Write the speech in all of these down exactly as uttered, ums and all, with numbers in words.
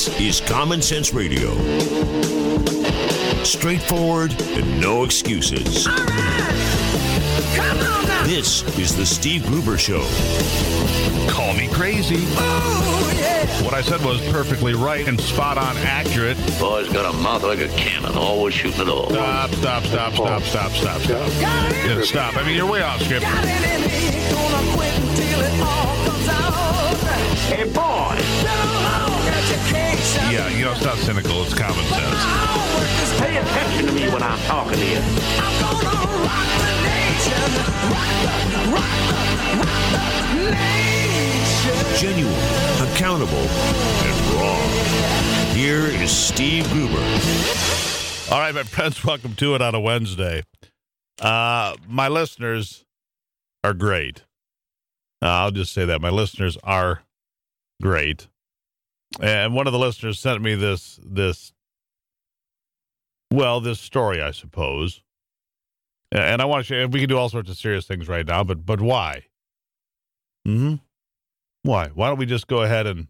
This is Common Sense Radio. Straightforward and no excuses. All right. Come on now. This is the Steve Gruber Show. Call me crazy. Oh, yeah. What I said was perfectly right and spot on accurate. Boy's got a mouth like a cannon, always shooting it all. Stop, stop, stop, stop, stop, stop, stop. Yeah, stop. I mean, you're way off script. Got it in me, gonna quit until it all comes out. Hey, boy. Been a long education. Yeah, you know, it's not cynical. It's common sense. Pay attention to me when I'm talking to you. I'm gonna rock the nation. Rock the, rock the, rock the nation. Genuine, accountable, and raw. Here is Steve Gruber. All right, my friends, welcome to it on a Wednesday. Uh, my listeners are great. Uh, I'll just say that. My listeners are great. And one of the listeners sent me this, this, well, this story, I suppose. And I want to share, we can do all sorts of serious things right now, but but why? Mm-hmm. Why? Why don't we just go ahead and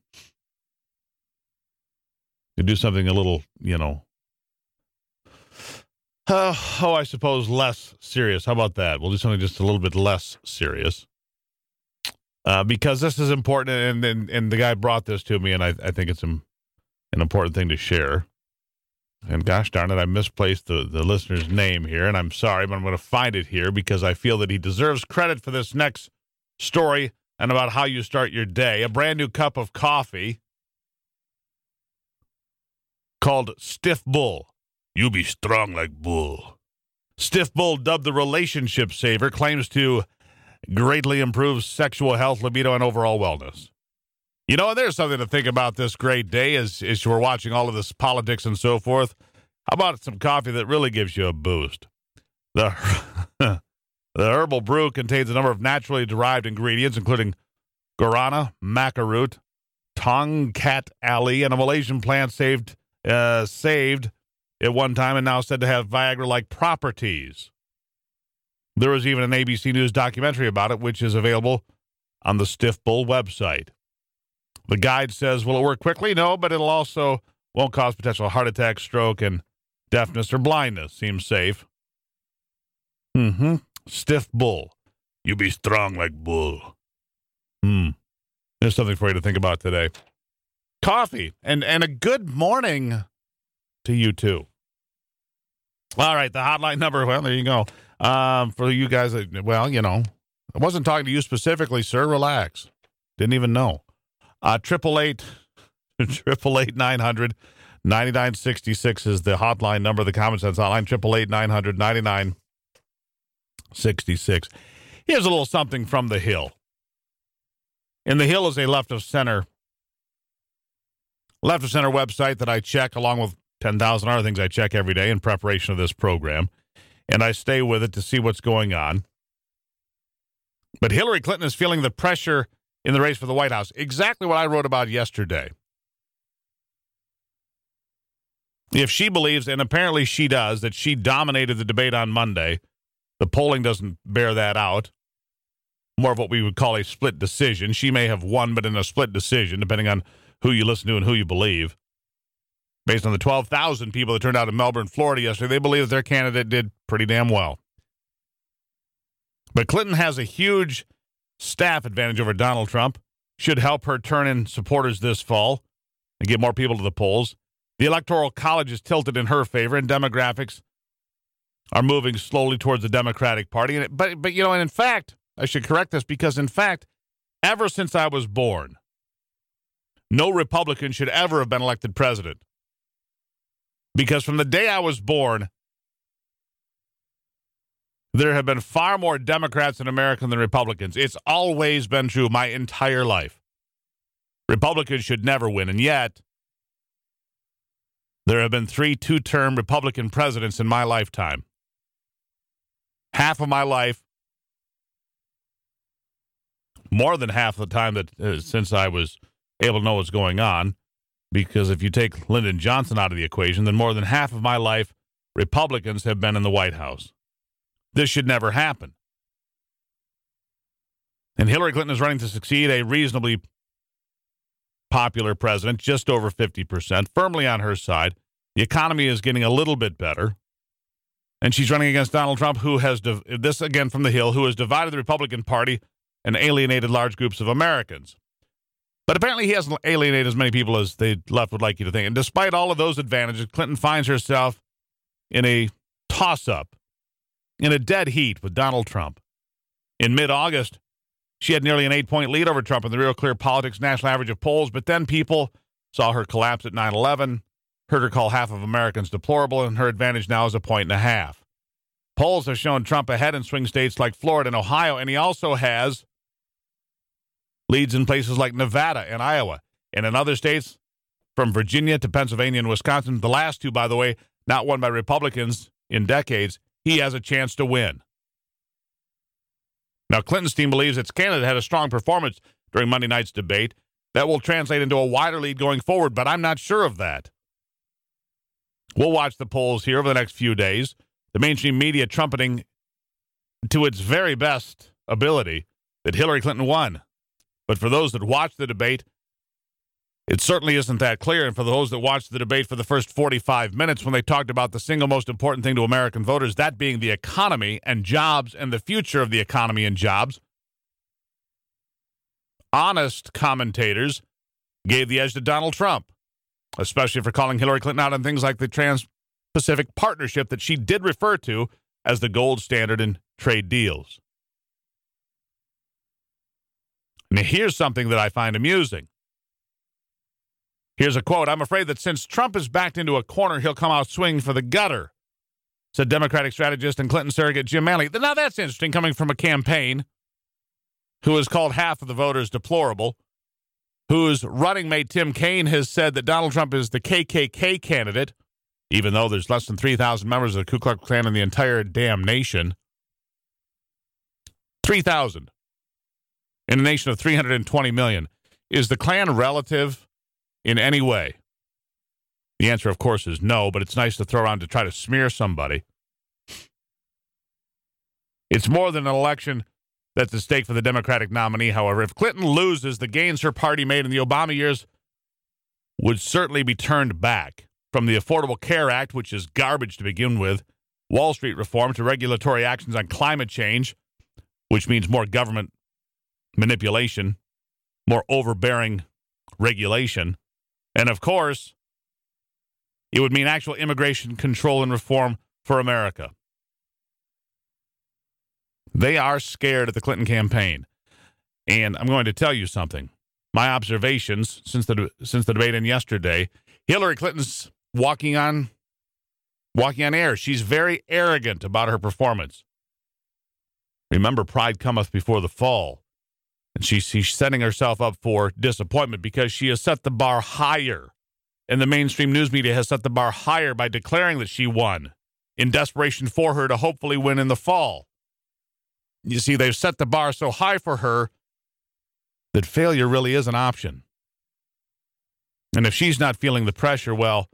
do something a little, you know, uh, oh, I suppose less serious. How about that? We'll do something just a little bit less serious. Uh, because this is important, and, and and the guy brought this to me, and I, I think it's an, an important thing to share. And gosh darn it, I misplaced the, the listener's name here, and I'm sorry, but I'm going to find it here because I feel that he deserves credit for this next story and about how you start your day. A brand new cup of coffee called Stiff Bull. You be strong like bull. Stiff Bull, dubbed the relationship saver, claims to greatly improve sexual health, libido, and overall wellness. You know, there's something to think about this great day as, as we're watching all of this politics and so forth. How about some coffee that really gives you a boost? The, the herbal brew contains a number of naturally derived ingredients, including guarana, maca root, tongkat ali, and a Malaysian plant saved, uh, saved at one time and now said to have Viagra-like properties. There was even an A B C News documentary about it, which is available on the Stiff Bull website. The guide says, will it work quickly? No, but it'll also won't cause potential heart attack, stroke, and deafness or blindness. Seems safe. Mm-hmm. Stiff Bull. You be strong like bull. Hmm. There's something for you to think about today. Coffee. And, and a good morning to you, too. All right, the hotline number, well, there you go. Um, for you guys, well, you know, I wasn't talking to you specifically, sir. Relax. Didn't even know. Uh, triple eight, triple eight nine hundred ninety nine sixty six is the hotline number. The Common Sense hotline. Triple eight nine hundred ninety nine sixty six. Here's a little something from The Hill. And The Hill is a left of center, left of center website that I check along with ten thousand other things I check every day in preparation of this program. And I stay with it to see what's going on. But Hillary Clinton is feeling the pressure in the race for the White House. Exactly what I wrote about yesterday. If she believes, and apparently she does, that she dominated the debate on Monday, the polling doesn't bear that out. More of what we would call a split decision. She may have won, but in a split decision, depending on who you listen to and who you believe. Based on the twelve thousand people that turned out in Melbourne, Florida yesterday, they believe that their candidate did pretty damn well. But Clinton has a huge staff advantage over Donald Trump. Should help her turn in supporters this fall and get more people to the polls. The Electoral College is tilted in her favor, and demographics are moving slowly towards the Democratic Party. And it, but, but, you know, and in fact, I should correct this because, in fact, ever since I was born, no Republican should ever have been elected president. Because from the day I was born, there have been far more Democrats in America than Republicans. It's always been true my entire life. Republicans should never win, and yet there have been three two-term Republican presidents in my lifetime. Half of my life, more than half of the time that uh, since I was able to know what's going on, because if you take Lyndon Johnson out of the equation, then more than half of my life, Republicans have been in the White House. This should never happen. And Hillary Clinton is running to succeed a reasonably popular president, just over fifty percent, firmly on her side. The economy is getting a little bit better. And she's running against Donald Trump, who has, div- this again from the Hill, who has divided the Republican Party and alienated large groups of Americans. But apparently he hasn't alienated as many people as the left would like you to think. And despite all of those advantages, Clinton finds herself in a toss-up, in a dead heat with Donald Trump. In mid-August, she had nearly an eight-point lead over Trump in the Real Clear Politics national average of polls, but then people saw her collapse at nine eleven, heard her call half of Americans deplorable, and her advantage now is a point and a half. Polls have shown Trump ahead in swing states like Florida and Ohio, and he also has leads in places like Nevada and Iowa. And in other states, from Virginia to Pennsylvania and Wisconsin, the last two, by the way, not won by Republicans in decades, he has a chance to win. Now, Clinton's team believes its candidate had a strong performance during Monday night's debate that will translate into a wider lead going forward, but I'm not sure of that. We'll watch the polls here over the next few days. The mainstream media trumpeting to its very best ability that Hillary Clinton won. But for those that watched the debate, it certainly isn't that clear. And for those that watched the debate for the first forty-five minutes when they talked about the single most important thing to American voters, that being the economy and jobs and the future of the economy and jobs, honest commentators gave the edge to Donald Trump, especially for calling Hillary Clinton out on things like the Trans-Pacific Partnership that she did refer to as the gold standard in trade deals. Now, here's something that I find amusing. Here's a quote. "I'm afraid that since Trump is backed into a corner, he'll come out swinging for the gutter," said Democratic strategist and Clinton surrogate Jim Manley. Now, that's interesting, coming from a campaign who has called half of the voters deplorable, whose running mate Tim Kaine has said that Donald Trump is the K K K candidate, even though there's less than three thousand members of the Ku Klux Klan in the entire damn nation. three thousand in a nation of three hundred twenty million. Is the Klan relative in any way? The answer, of course, is no, but it's nice to throw around to try to smear somebody. It's more than an election that's at stake for the Democratic nominee, however. If Clinton loses, the gains her party made in the Obama years would certainly be turned back. From the Affordable Care Act, which is garbage to begin with, Wall Street reform, to regulatory actions on climate change, which means more government manipulation, more overbearing regulation. And, of course, it would mean actual immigration control and reform for America. They are scared at the Clinton campaign. And I'm going to tell you something. My observations since the since the debate and yesterday, Hillary Clinton's walking on walking on air. She's very arrogant about her performance. Remember, pride cometh before the fall. And she's, she's setting herself up for disappointment because she has set the bar higher. And the mainstream news media has set the bar higher by declaring that she won in desperation for her to hopefully win in the fall. You see, they've set the bar so high for her that failure really is an option. And if she's not feeling the pressure, well,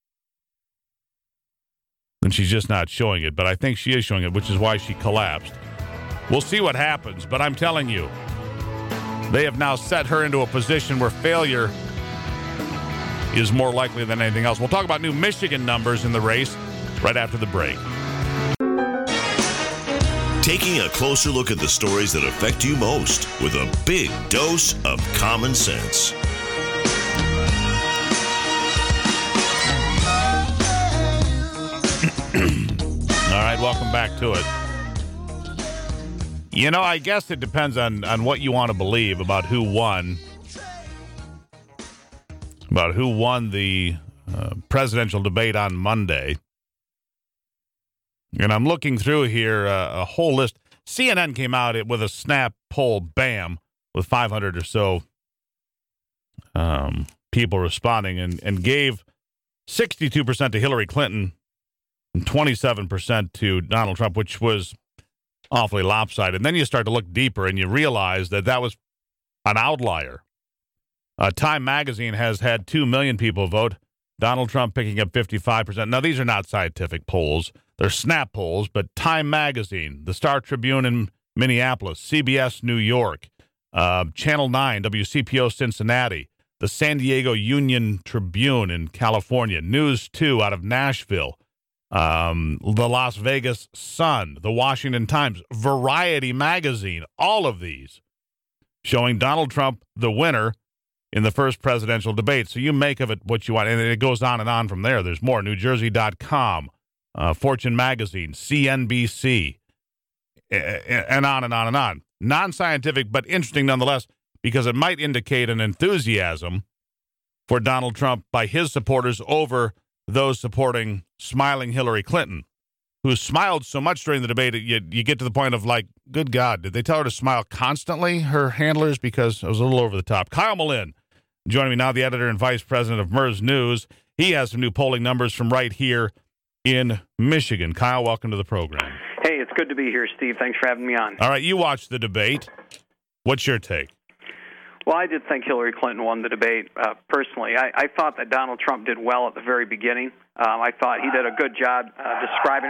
then she's just not showing it. But I think she is showing it, which is why she collapsed. We'll see what happens, but I'm telling you, they have now set her into a position where failure is more likely than anything else. We'll talk about new Michigan numbers in the race right after the break. Taking a closer look at the stories that affect you most with a big dose of common sense. All right, welcome back to it. You know, I guess it depends on, on what you want to believe about who won. About who won the uh, presidential debate on Monday. And I'm looking through here uh, a whole list. C N N came out with a snap poll, bam, with five hundred or so um, people responding and, and gave sixty-two percent to Hillary Clinton and twenty-seven percent to Donald Trump, which was awfully lopsided. And then you start to look deeper and you realize that that was an outlier. Uh, Time Magazine has had two million people vote. Donald Trump picking up fifty-five percent. Now, these are not scientific polls. They're snap polls, but Time Magazine, the Star Tribune in Minneapolis, C B S New York, uh, Channel nine, W C P O Cincinnati, the San Diego Union Tribune in California, News two out of Nashville, um, the Las Vegas Sun, the Washington Times, Variety Magazine, all of these showing Donald Trump the winner in the first presidential debate. So you make of it what you want. And it goes on and on from there. There's more. New Jersey dot com, uh, Fortune Magazine, C N B C, and on and on and on. Non-scientific, but interesting nonetheless, because it might indicate an enthusiasm for Donald Trump by his supporters over those supporting smiling Hillary Clinton, who smiled so much during the debate, you, you get to the point of like, good God, did they tell her to smile constantly, her handlers? Because it was a little over the top. Kyle Malin, joining me now, the editor and vice president of M E R S News. He has some new polling numbers from right here in Michigan. Kyle, welcome to the program. Hey, it's good to be here, Steve. Thanks for having me on. All right, you watched the debate. What's your take? Well, I did think Hillary Clinton won the debate, uh, personally. I, I thought that Donald Trump did well at the very beginning. Um, I thought he did a good job uh, describing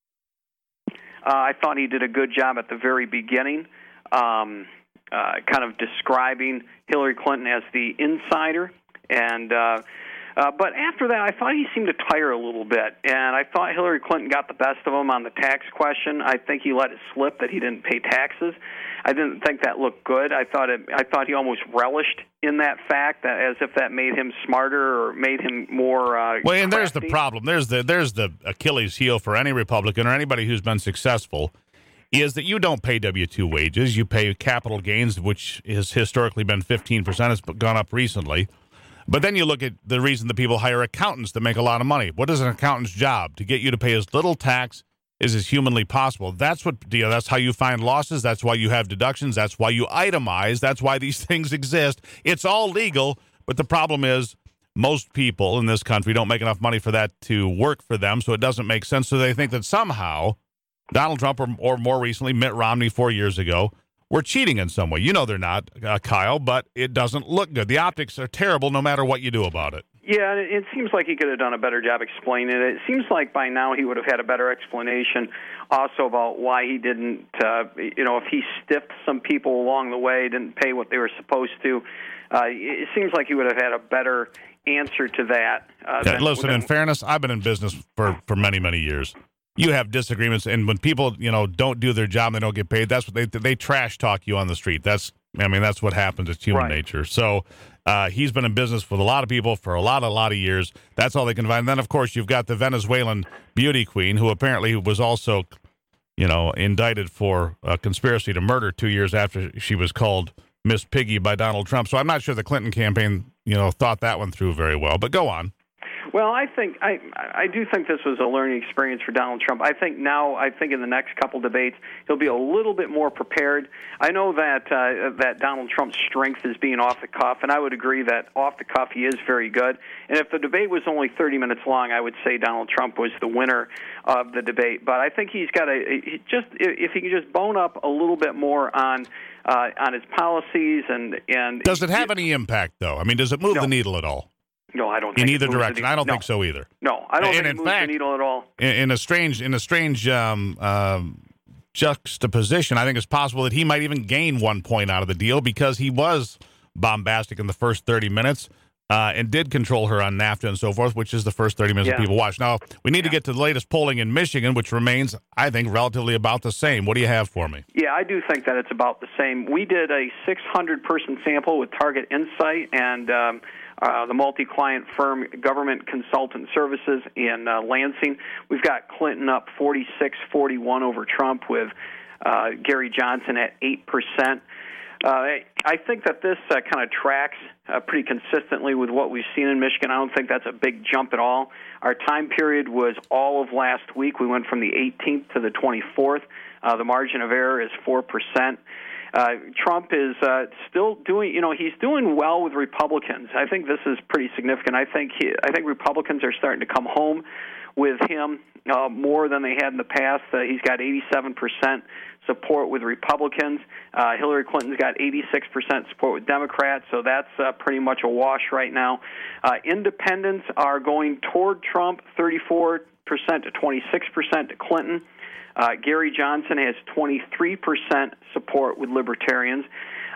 uh, I thought he did a good job at the very beginning, um, uh, kind of describing Hillary Clinton as the insider. And uh, uh, but after that, I thought he seemed to tire a little bit. And I thought Hillary Clinton got the best of him on the tax question. I think he let it slip that he didn't pay taxes. I didn't think that looked good. I thought it, I thought he almost relished in that fact, that as if that made him smarter or made him more. Uh, well, and there's crafty. the problem. There's the there's the Achilles heel for any Republican or anybody who's been successful, is that you don't pay W two wages. You pay capital gains, which has historically been fifteen percent. It's gone up recently. But then you look at the reason that people hire accountants to make a lot of money. What is an accountant's job? To get you to pay as little tax is as humanly possible. That's what you know, that's how you find losses. That's why you have deductions. That's why you itemize. That's why these things exist. It's all legal, but the problem is most people in this country don't make enough money for that to work for them, so it doesn't make sense. So they think that somehow Donald Trump, or, or more recently Mitt Romney four years ago, were cheating in some way. You know they're not, uh, Kyle, but it doesn't look good. The optics are terrible no matter what you do about it. Yeah, it it seems like he could have done a better job explaining it. It seems like by now he would have had a better explanation also about why he didn't, uh, you know, if he stiffed some people along the way, didn't pay what they were supposed to. Uh, it seems like he would have had a better answer to that. Uh, Yeah, than, listen, than, in fairness, I've been in business for, for many, many years. You have disagreements, and when people, you know, don't do their job, they don't get paid. That's what they they trash talk you on the street. That's, I mean, that's what happens. It's human Right. nature. So uh, he's been in business with a lot of people for a lot, a lot of years. That's all they can find. And then, of course, you've got the Venezuelan beauty queen, who apparently was also, you know, indicted for a conspiracy to murder two years after she was called Miss Piggy by Donald Trump. So I'm not sure the Clinton campaign, you know, thought that one through very well. But go on. Well, I think I I do think this was a learning experience for Donald Trump. I think now, I think in the next couple debates, he'll be a little bit more prepared. I know that uh, that Donald Trump's strength is being off the cuff, and I would agree that off the cuff he is very good. And if the debate was only thirty minutes long, I would say Donald Trump was the winner of the debate. But I think he's got a he just if he can just bone up a little bit more on uh, on his policies and and Does it have any impact, though? I mean, does it move No. the needle at all? No, I don't. In think either it moves the direction, needle. I don't no. think so either. No, I don't And think in it moves fact- the needle at all. In, in a strange, in a strange um, um, juxtaposition, I think it's possible that he might even gain one point out of the deal because he was bombastic in the first thirty minutes uh, and did control her on NAFTA and so forth, which is the first thirty minutes Yeah. that people watch. Now, we need to Yeah. get to the latest polling in Michigan, which remains, I think, relatively about the same. What do you have for me? Yeah, I do think that it's about the same. We did a six hundred person sample with Target Insight and um, uh, the multi-client firm Government Consultant Services in uh, Lansing. We've got Clinton up forty-six forty-one over Trump, with uh, Gary Johnson at eight percent. Uh, I think that this uh, kind of tracks uh, pretty consistently with what we've seen in Michigan. I don't think that's a big jump at all. Our time period was all of last week. We went from the eighteenth to the twenty-fourth. Uh, the margin of error is four percent. Uh, Trump is uh, still doing, you know, he's doing well with Republicans. I think this is pretty significant. I think he, I think Republicans are starting to come home with him uh, more than they had in the past. Uh, he's got eighty-seven percent support with Republicans. Uh, Hillary Clinton's got eighty-six percent support with Democrats, so that's uh, pretty much a wash right now. Uh, independents are going toward Trump, thirty-four percent to twenty-six percent to Clinton. Uh, Gary Johnson has twenty-three percent support with Libertarians.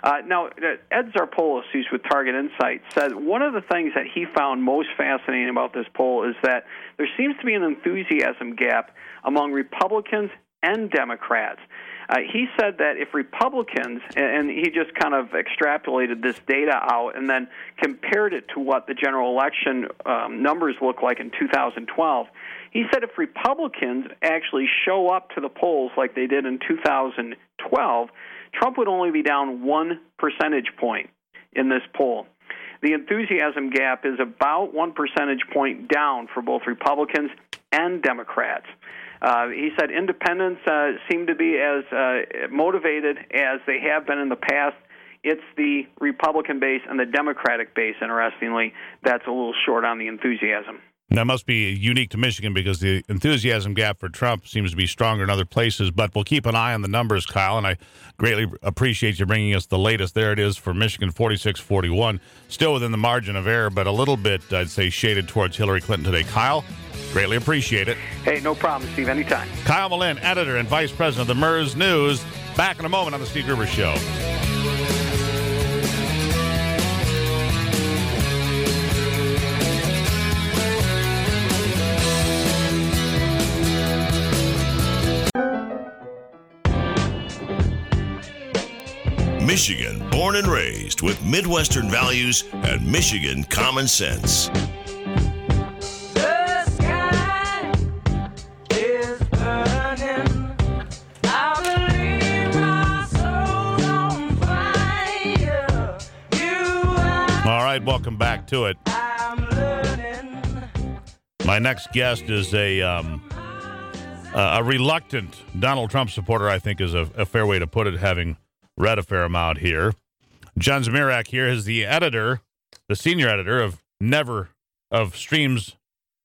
Uh, now, Ed Zarpolis, who's with Target Insight, said one of the things that he found most fascinating about this poll is that there seems to be an enthusiasm gap among Republicans and Democrats. Uh, he said that if Republicans, and he just kind of extrapolated this data out and then compared it to what the general election um, numbers look like in two thousand twelve, he said if Republicans actually show up to the polls like they did in two thousand twelve, Trump would only be down one percentage point in this poll. The enthusiasm gap is about one percentage point down for both Republicans and Democrats. Uh, he said independents uh, seem to be as uh, motivated as they have been in the past. It's the Republican base and the Democratic base, interestingly, that's a little short on the enthusiasm. That must be unique to Michigan because the enthusiasm gap for Trump seems to be stronger in other places. But we'll keep an eye on the numbers, Kyle, and I greatly appreciate you bringing us the latest. There it is for Michigan, forty-six forty-one. Still within the margin of error, but a little bit, I'd say, shaded towards Hillary Clinton today. Kyle, greatly appreciate it. Hey, no problem, Steve. Anytime. Kyle Malin, editor and vice president of the M E R S News. Back in a moment on the Steve Gruber Show. Michigan, born and raised with Midwestern values and Michigan common sense. The sky is burning. I believe my soul's on fire. You are, All right, welcome back to it. I'm learning. My next guest is a um, uh, a reluctant Donald Trump supporter, I think is a, a fair way to put it, having read a fair amount here. John Zmirak here is the editor, the senior editor of Never, of Stream's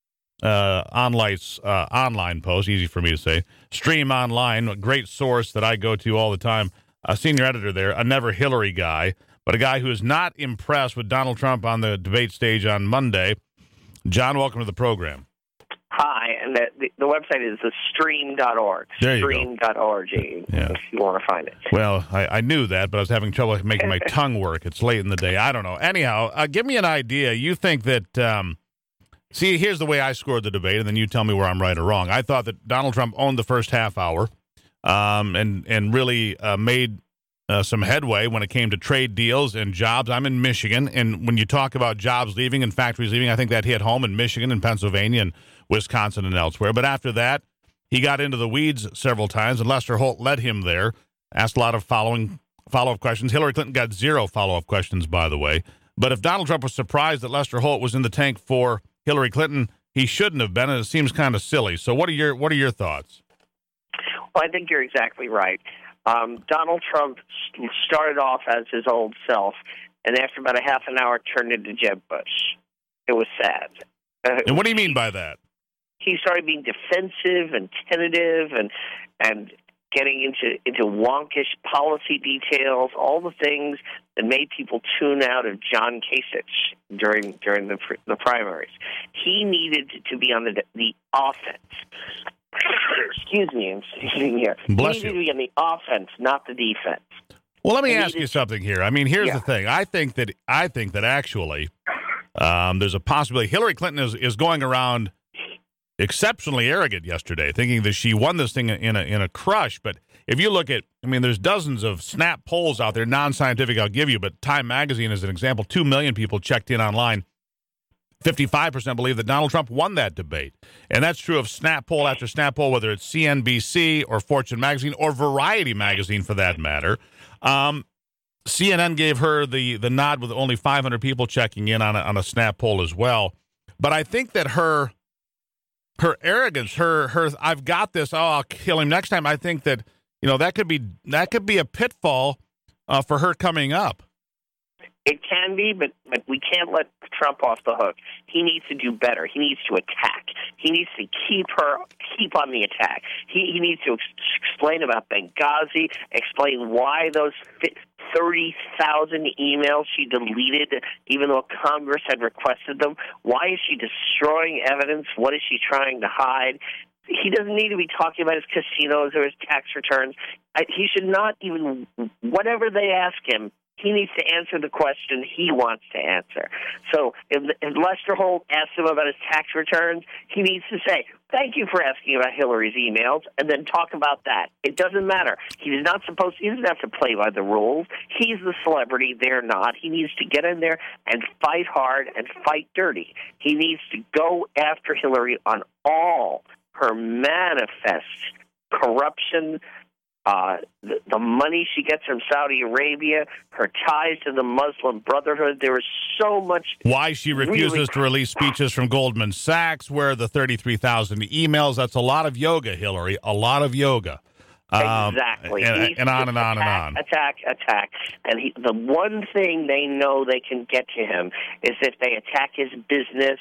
uh, online, uh, online post, easy for me to say, Stream Online, a great source that I go to all the time, a senior editor there, a Never Hillary guy, but a guy who is not impressed with Donald Trump on the debate stage on Monday. John, welcome to the program. Hi, and the, the, the website is the stream dot org. There you go. stream dot org, Yeah. if you want to find it. Well, I, I knew that, but I was having trouble making my tongue work. It's late in the day. I don't know. Anyhow, uh, give me an idea. You think that, um, see, here's the way I scored the debate, and then you tell me where I'm right or wrong. I thought that Donald Trump owned the first half hour um, and, and really uh, made uh, some headway when it came to trade deals and jobs. I'm in Michigan, and when you talk about jobs leaving and factories leaving, I think that hit home in Michigan and Pennsylvania and Wisconsin and elsewhere. But after that, he got into the weeds several times, and Lester Holt led him there, asked a lot of following follow-up questions. Hillary Clinton got zero follow-up questions, by the way. But if Donald Trump was surprised that Lester Holt was in the tank for Hillary Clinton, he shouldn't have been, and it seems kind of silly. So what are your what are your thoughts? Well, I think you're exactly right. Um, Donald Trump st- started off as his old self, and after about a half an hour turned into Jeb Bush. It was sad. Uh, And what do you mean by that? He started being defensive and tentative and and getting into, into wonkish policy details, all the things that made people tune out of John Kasich during during the the primaries. He needed to be on the the offense. Excuse me, I'm sitting here. Bless he needed you. to be on the offense, not the defense. Well, let me And he ask you did- something here. I mean, here's Yeah. the thing. I think that I think that actually um, there's a possibility Hillary Clinton is, is going around exceptionally arrogant yesterday, thinking that she won this thing in a in a crush. But if you look at, I mean, there's dozens of snap polls out there, non-scientific, I'll give you, but Time Magazine is an example. Two million people checked in online. fifty-five percent believe that Donald Trump won that debate. And that's true of snap poll after snap poll, whether it's C N B C or Fortune Magazine or Variety Magazine for that matter. Um, C N N gave her the the nod with only five hundred people checking in on a, on a snap poll as well. But I think that her her arrogance, her her I've got this, oh, I'll kill him next time. I think that, you know, that could be that could be a pitfall uh, for her coming up. It can be, but, but we can't let Trump off the hook. He needs to do better. He needs to attack. He needs to keep her, keep on the attack. He, he needs to ex- explain about Benghazi, explain why those thirty thousand emails she deleted, even though Congress had requested them. Why is she destroying evidence? What is she trying to hide? He doesn't need to be talking about his casinos or his tax returns. I, he should not even, whatever they ask him, He needs to answer the question he wants to answer. So if, if Lester Holt asks him about his tax returns, he needs to say, thank you for asking about Hillary's emails, and then talk about that. It doesn't matter. He's not supposed to, he doesn't have to play by the rules. He's the celebrity. They're not. He needs to get in there and fight hard and fight dirty. He needs to go after Hillary on all her manifest corruption, Uh, the, the money she gets from Saudi Arabia, her ties to the Muslim Brotherhood. There is so much. Why she refuses really... to release speeches from Goldman Sachs, where the thirty-three thousand emails. That's a lot of yoga, Hillary. A lot of yoga. Um, exactly. And, and on and on attack, and on. Attack, attack. And he, the one thing they know they can get to him is if they attack his business,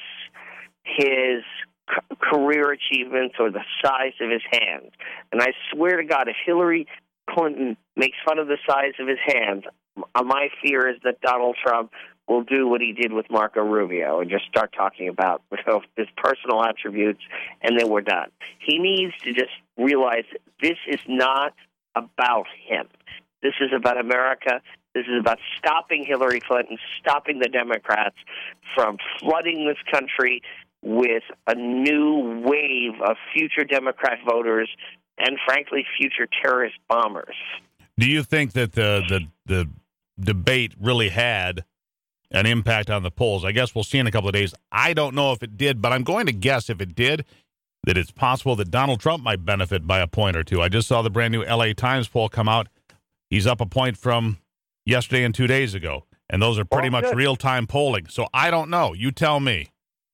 his career achievements, or the size of his hands. And I swear to God, if Hillary Clinton makes fun of the size of his hands, my fear is that Donald Trump will do what he did with Marco Rubio and just start talking about you know, his personal attributes, and then we're done. He needs to just realize this is not about him. This is about America. This is about stopping Hillary Clinton, stopping the Democrats from flooding this country with a new wave of future Democrat voters and, frankly, future terrorist bombers. Do you think that the, the the debate really had an impact on the polls? I guess we'll see in a couple of days. I don't know if it did, but I'm going to guess if it did, that it's possible that Donald Trump might benefit by a point or two. I just saw the brand new L A Times poll come out. He's up a point from yesterday and two days ago, and those are pretty well, much real-time polling. So I don't know. You tell me.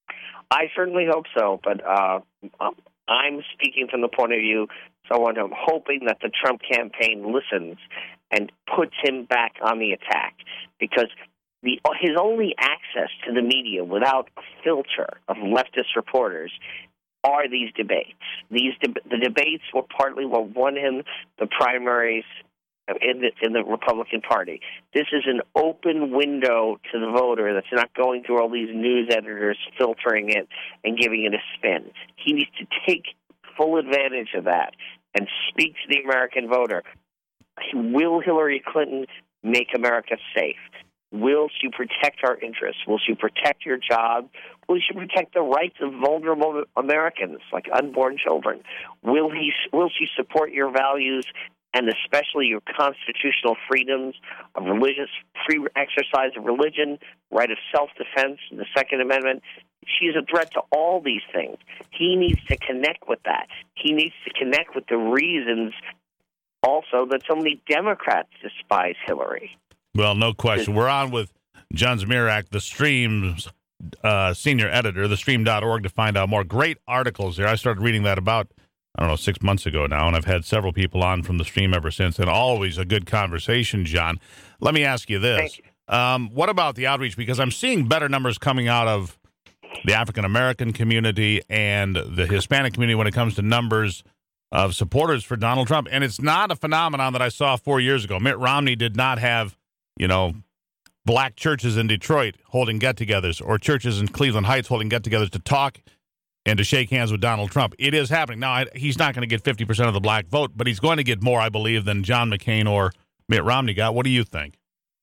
I certainly hope so, but uh, I'm speaking from the point of view someone I'm hoping that the Trump campaign listens and puts him back on the attack, because the, his only access to the media without a filter of leftist reporters are these debates. These de- the debates were partly what won him the primaries in the, in the Republican Party. This is an open window to the voter that's not going through all these news editors filtering it and giving it a spin. He needs to take full advantage of that and speak to the American voter. Will Hillary Clinton make America safe? Will she protect our interests? Will she protect your job? Will she protect the rights of vulnerable Americans, like unborn children? Will he? Will she support your values, and especially your constitutional freedoms of religious free exercise of religion, right of self-defense, the Second Amendment? She's a threat to all these things. He needs to connect with that. He needs to connect with the reasons also that so many Democrats despise Hillary. Well, no question. We're on with John Zmirak, the Stream's uh, senior editor, the stream dot org, to find out more. Great articles there. I started reading that about I don't know, six months ago now, and I've had several people on from the stream ever since, and always a good conversation, John. Let me ask you this. You. Um, what about the outreach? Because I'm seeing better numbers coming out of the African-American community and the Hispanic community when it comes to numbers of supporters for Donald Trump, and it's not a phenomenon that I saw four years ago. Mitt Romney did not have, you know, black churches in Detroit holding get-togethers or churches in Cleveland Heights holding get-togethers to talk and to shake hands with Donald Trump. It is happening. Now, I, he's not going to get fifty percent of the black vote, but he's going to get more, I believe, than John McCain or Mitt Romney got. What do you think?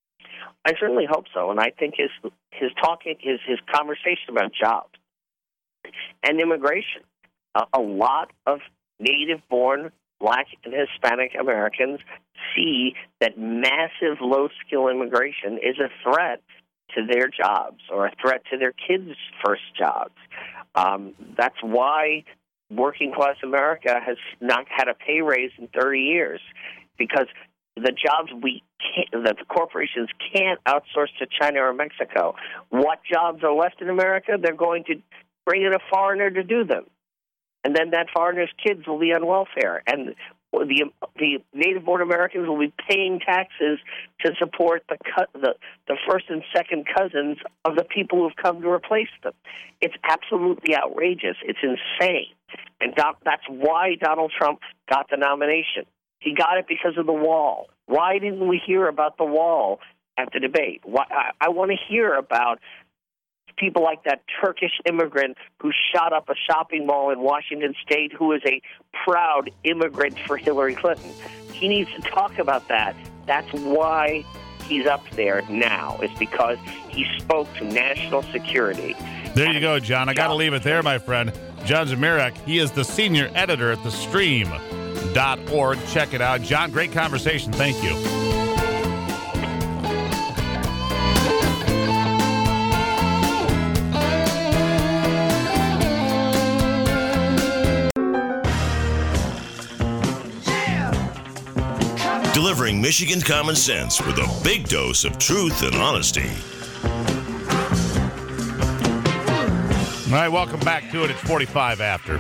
I certainly hope so, and I think his his talking, his his conversation about jobs and immigration, uh, a lot of native-born black and Hispanic Americans see that massive low-skill immigration is a threat to their jobs or a threat to their kids' first jobs. Um, that's why working-class America has not had a pay raise in thirty years, because the jobs we can't, that the corporations can't outsource to China or Mexico. What jobs are left in America? They're going to bring in a foreigner to do them, and then that foreigner's kids will be on welfare, and the the native-born Americans will be paying taxes to support the the the first and second cousins of the people who've come to replace them. It's absolutely outrageous. It's insane, and that's why Donald Trump got the nomination. He got it because of the wall. Why didn't we hear about the wall at the debate? Why, I, I want to hear about people like that Turkish immigrant who shot up a shopping mall in Washington State, who is a proud immigrant for Hillary Clinton. He needs to talk about that. That's why he's up there now is because he spoke to national security. There you go, John. I got to leave it there, my friend. John Zmirak, he is the senior editor at the stream dot org. Check it out. John, great conversation. Thank you. Delivering Michigan common sense with a big dose of truth and honesty. All right, welcome back to it. It's forty-five after.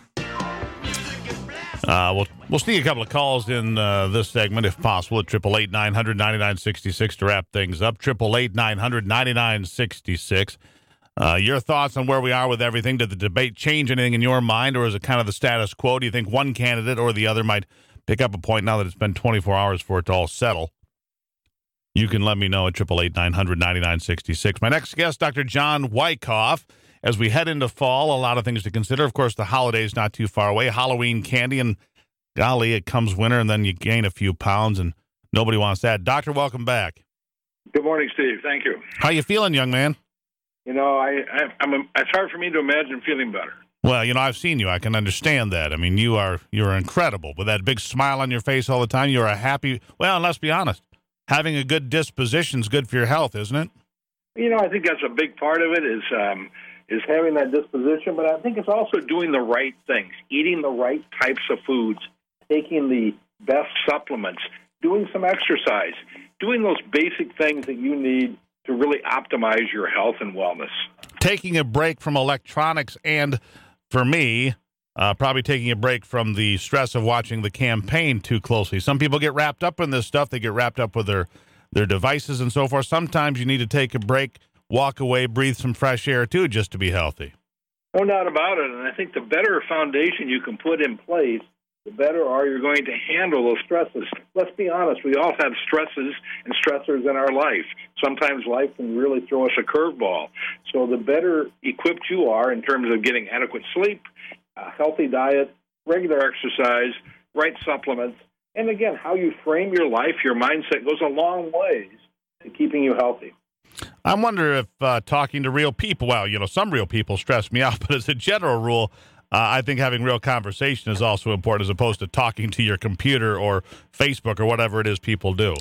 Uh, we'll we'll sneak a couple of calls in uh, this segment, if possible, at triple eight nine hundred ninety-nine sixty-six to wrap things up. Triple eight nine hundred ninety-nine sixty-six. Uh, your thoughts on where we are with everything? Did the debate change anything in your mind, or is it kind of the status quo? Do you think one candidate or the other might pick up a point now that it's been twenty-four hours for it to all settle? You can let me know at triple eight nine hundred ninety-nine sixty-six. My next guest, Doctor John Wyckoff. As we head into fall, a lot of things to consider. Of course, the holiday's not too far away. Halloween candy, and golly, it comes winter, and then you gain a few pounds, and nobody wants that. Doctor, welcome back. Good morning, Steve. Thank you. How you feeling, young man? You know, I, I, I'm. A, it's hard for me to imagine feeling better. Well, you know, I've seen you. I can understand that. I mean, you are you're incredible. With that big smile on your face all the time, you're a happy, well, and let's be honest, having a good disposition is good for your health, isn't it? You know, I think that's a big part of it is um, is having that disposition, but I think it's also doing the right things, eating the right types of foods, taking the best supplements, doing some exercise, doing those basic things that you need to really optimize your health and wellness. Taking a break from electronics and, for me, uh, probably taking a break from the stress of watching the campaign too closely. Some people get wrapped up in this stuff. They get wrapped up with their, their devices and so forth. Sometimes you need to take a break, walk away, breathe some fresh air, too, just to be healthy. No doubt about it. And I think the better foundation you can put in place, the better are you going to handle those stresses. Let's be honest, we all have stresses and stressors in our life. Sometimes life can really throw us a curveball. So the better equipped you are in terms of getting adequate sleep, a healthy diet, regular exercise, right supplements, and again, how you frame your life, your mindset goes a long ways to keeping you healthy. I wonder if uh, talking to real people, well, you know, some real people stress me out, but as a general rule, Uh, I think having real conversation is also important as opposed to talking to your computer or Facebook or whatever it is people do.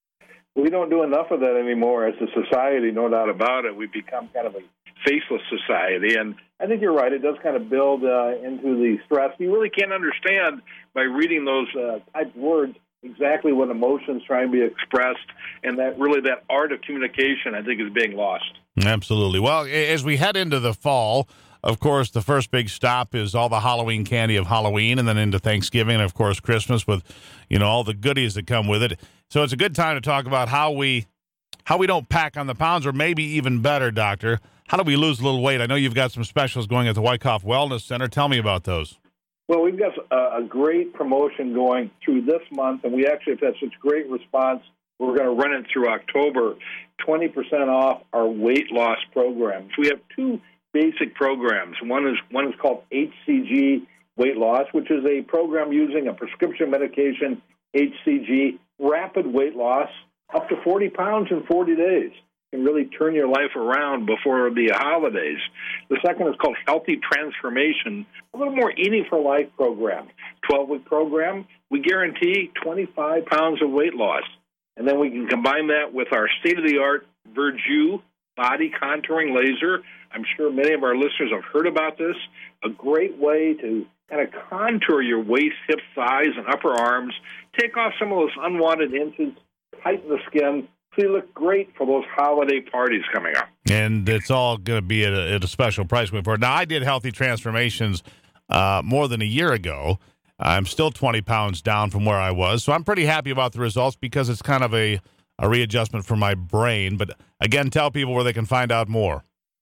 We don't do enough of that anymore as a society, no doubt about it. We've become kind of a faceless society, and I think you're right. It does kind of build uh, into the stress. You really can't understand by reading those uh, typed words exactly what emotions trying to be expressed, and that really that art of communication, I think, is being lost. Absolutely. Well, as we head into the fall, of course, the first big stop is all the Halloween candy of Halloween, and then into Thanksgiving, and of course Christmas with, you know, all the goodies that come with it. So it's a good time to talk about how we how we don't pack on the pounds, or maybe even better, Doctor, how do we lose a little weight? I know you've got some specials going at the Wyckoff Wellness Center. Tell me about those. Well, we've got a, a great promotion going through this month, and we actually have had such great response. We're going to run it through October, twenty percent off our weight loss programs. We have two basic programs. One is one is called H C G Weight Loss, which is a program using a prescription medication, H C G, rapid weight loss, up to forty pounds in forty days. Can really turn your life around before the holidays. The second is called Healthy Transformation, a little more Eating for Life program. twelve-week program, we guarantee twenty-five pounds of weight loss. And then we can combine that with our state-of-the-art Verju body contouring laser. I'm sure many of our listeners have heard about this. A great way to kind of contour your waist, hips, thighs, and upper arms. Take off some of those unwanted inches, tighten the skin, so you look great for those holiday parties coming up. And it's all going to be at a, at a special price point for it. Now, I did Healthy Transformations uh, more than a year ago. I'm still twenty pounds down from where I was, so I'm pretty happy about the results because it's kind of a, a readjustment for my brain. But, again, tell people where they can find out more.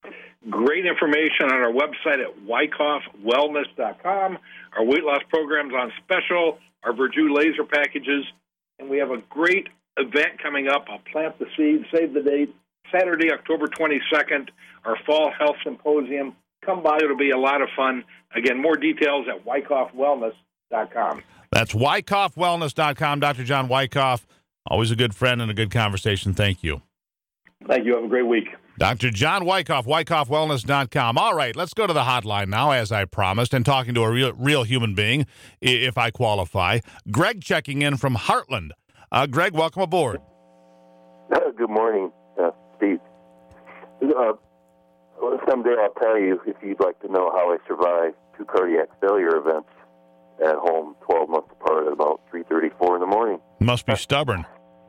Great information on our website at wyckoff wellness dot com. Our weight loss program's on special, our Verju laser packages, and we have a great event coming up. I'll plant the seed, save the date, Saturday, October twenty-second, our Fall Health Symposium. Come by. It'll be a lot of fun. Again, more details at wyckoff wellness dot com. That's wyckoff wellness dot com. Doctor John Wyckoff, Always a good friend and a good conversation. Thank you. Thank you. Have a great week. Doctor John Wyckoff, wyckoff wellness dot com. All right, let's go to the hotline now, as I promised, and talking to a real, real human being, if I qualify. Greg checking in from Heartland. Uh, Greg, welcome aboard. Uh, good morning, uh, Steve. Uh, someday I'll tell you, if you'd like to know how I survived two cardiac failure events at home twelve months apart at about three thirty-four in the morning. Must be stubborn.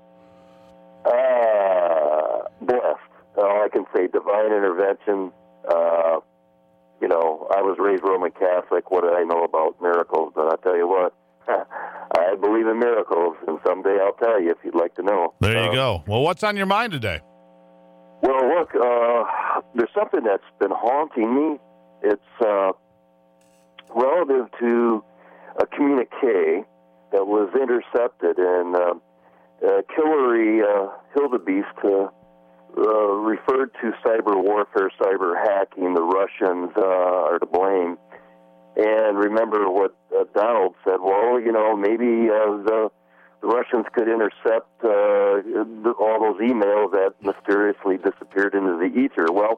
Uh, blessed. All I can say, divine intervention. Uh, you know, I was raised Roman Catholic. What did I know about miracles? But I'll tell you what, I believe in miracles, and someday I'll tell you if you'd like to know. There you uh, go. Well, what's on your mind today? Well, look, uh, there's something that's been haunting me. It's uh, relative to a communique that was intercepted, and uh, uh, Hillary uh, Hildebeest uh, uh, referred to cyber warfare, cyber hacking. The Russians uh, are to blame. And remember what uh, Donald said, well, you know, maybe uh, the, the Russians could intercept uh, the, all those emails that mysteriously disappeared into the ether. Well,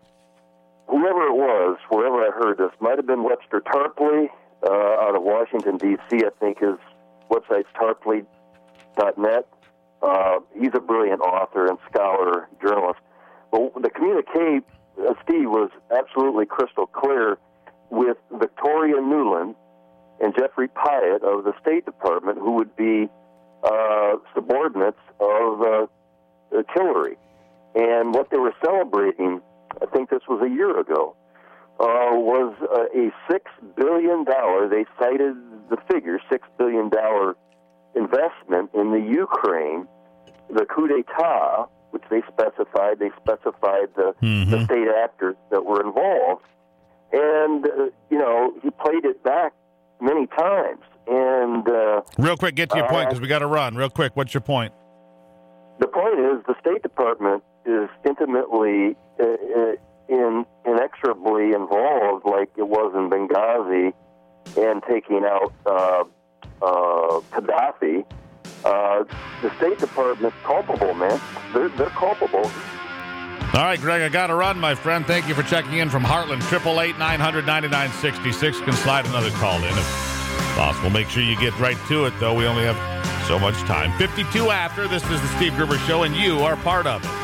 whoever it was, wherever I heard this, might have been Webster Tarpley uh, out of Washington, D C I think his website's tarpley dot net. Uh, he's a brilliant author and scholar, journalist. But the communique, uh, Steve, was absolutely crystal clear with Victoria Nuland and Jeffrey Pyatt of the State Department, who would be uh, subordinates of uh, Hillary. And what they were celebrating, I think this was a year ago, uh, was uh, a six billion dollars, they cited the figure, six billion dollars investment in the Ukraine, the coup d'etat, which they specified. They specified the, mm-hmm. the state actors that were involved. And, uh, you know, he played it back many times. And uh, Real quick, get to your uh, point, because we got to run. Real quick, what's your point? The point is the State Department is intimately, uh, in, inexorably involved, like it was in Benghazi, and taking out uh, uh, Gaddafi. Uh, the State Department's culpable, man. They're, they're culpable. All right, Greg, I got to run, my friend. Thank you for checking in from Heartland. eight eight eight, nine hundred, ninety-nine sixty-six. Can slide another call in if possible. Make sure you get right to it, though. We only have so much time. fifty-two after. This is the Steve Gruber Show, and you are part of it.